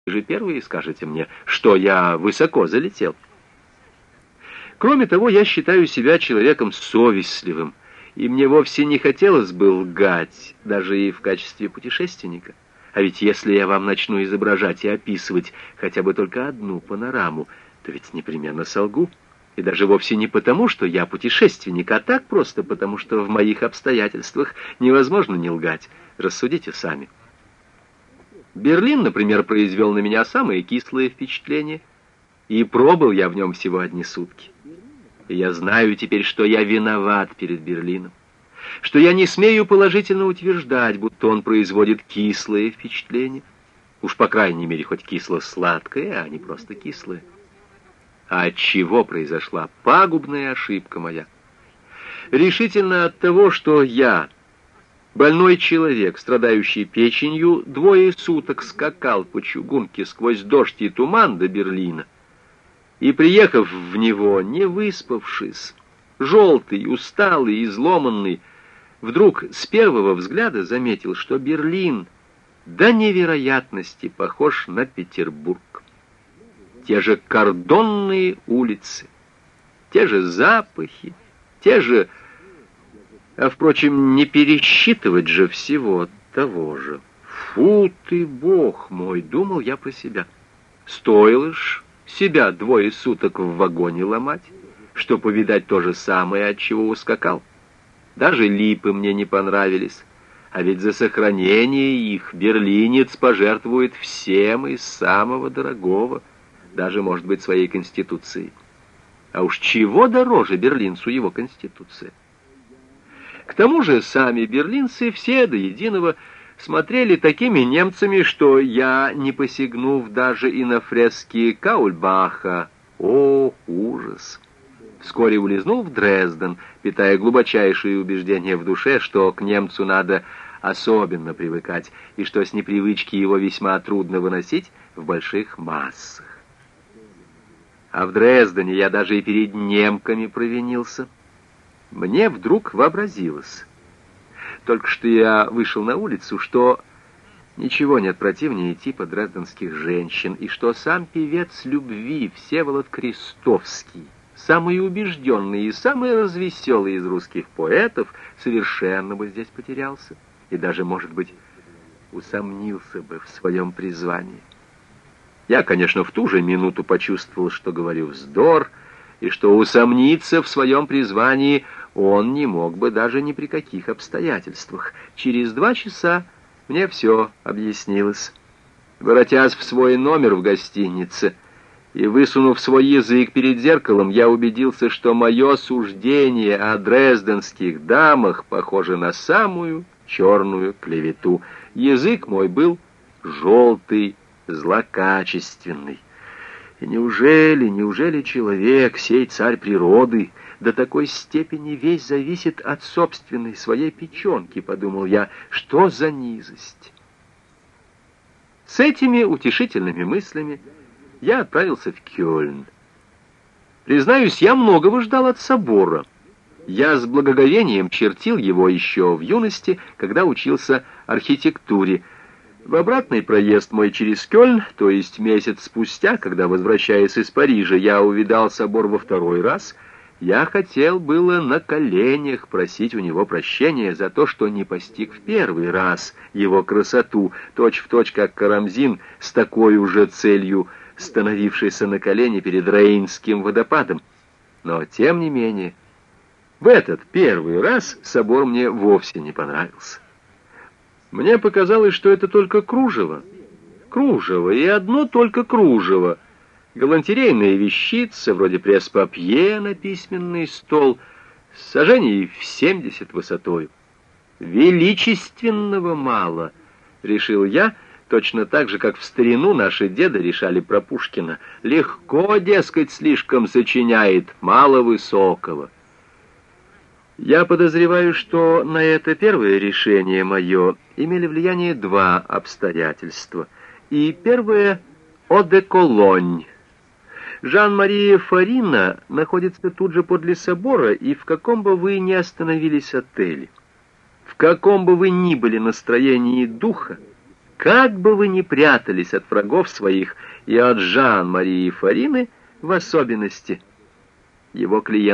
Вы же первые скажете мне, что я высоко залетел. Кроме того, я считаю себя человеком совестливым, и мне вовсе не хотелось бы лгать, даже и в качестве путешественника. А ведь если я вам начну изображать и описывать хотя бы только одну панораму, то ведь непременно солгу. И даже вовсе не потому, что я путешественник, а так просто потому, что в моих обстоятельствах невозможно не лгать. Рассудите сами. Берлин, например, произвел на меня самые кислые впечатления, и пробыл я в нем всего одни сутки. И я знаю теперь, что я виноват перед Берлином, что я не смею положительно утверждать, будто он производит кислые впечатления. Уж по крайней мере хоть кисло-сладкое, а не просто кислое. А от чего произошла пагубная ошибка моя? Решительно от того, что я, больной человек, страдающий печенью, 2 суток скакал по чугунке сквозь дождь и туман до Берлина, и, приехав в него, не выспавшись, желтый, усталый, изломанный, вдруг с первого взгляда заметил, что Берлин до невероятности похож на Петербург. Те же кордонные улицы, те же запахи, те же... А, впрочем, не пересчитывать же всего того же. Фу ты, Бог мой, думал я про себя. Стоило ж себя 2 суток в вагоне ломать, что повидать то же самое, от чего ускакал. Даже липы мне не понравились, а ведь за сохранение их берлинец пожертвует всем из самого дорогого, даже, может быть, своей конституцией. А уж чего дороже берлинцу его конституция? К тому же сами берлинцы все до единого смотрели такими немцами, что я, не посягнув даже и на фрески Каульбаха, о, ужас! Вскоре улизнул в Дрезден, питая глубочайшие убеждения в душе, что к немцу надо особенно привыкать, и что с непривычки его весьма трудно выносить в больших массах. А в Дрездене я даже и перед немками провинился. Мне вдруг вообразилось, только что я вышел на улицу, что ничего нет противнее типа дрезденских женщин, и что сам певец любви Всеволод Крестовский, самый убежденный и самый развеселый из русских поэтов, совершенно бы здесь потерялся и даже, может быть, усомнился бы в своем призвании. Я, конечно, в ту же минуту почувствовал, что говорю вздор, и что усомниться в своем призвании он не мог бы даже ни при каких обстоятельствах. Через 2 часа мне все объяснилось. Воротясь в свой номер в гостинице и высунув свой язык перед зеркалом, я убедился, что мое суждение о дрезденских дамах похоже на самую черную клевету. Язык мой был желтый, злокачественный. И неужели человек, сей царь природы, до такой степени весь зависит от собственной своей печенки, подумал я, что за низость? С этими утешительными мыслями я отправился в Кёльн. Признаюсь, я многого ждал от собора. Я с благоговением чертил его еще в юности, когда учился архитектуре. В обратный проезд мой через Кёльн, то есть месяц спустя, когда, возвращаясь из Парижа, я увидал собор во 2 раз, я хотел было на коленях просить у него прощения за то, что не постиг в 1 раз его красоту, точь-в-точь, как Карамзин, с такой уже целью становившийся на колени перед Рейнским водопадом. Но, тем не менее, в этот 1 раз собор мне вовсе не понравился. Мне показалось, что это только кружево. Кружево, и одно только кружево. Галантерейная вещица, вроде пресс-папье на письменный стол, сажений в 70 высотой. Величественного мало, решил я, точно так же, как в старину наши деды решали про Пушкина. Легко, дескать, слишком сочиняет, мало высокого. Я подозреваю, что на это первое решение мое имели влияние 2 обстоятельства. И первое — «О де Колонь». Жан-Мария Фарина находится тут же подле собора, и в каком бы вы ни остановились отеле, в каком бы вы ни были настроении духа, как бы вы ни прятались от врагов своих и от Жан-Марии Фарины в особенности, его клиент